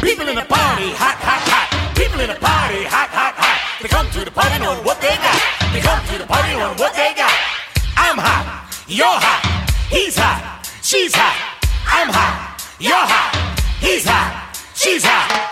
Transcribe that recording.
People in the party, hot, hot, hot. People in the party, hot, hot, hot. They come to the party knowing what they got. They come to the party knowing what they got. I'm hot, you're hot, he's hot, she's hot. I'm hot, you're hot, he's hot, she's hot.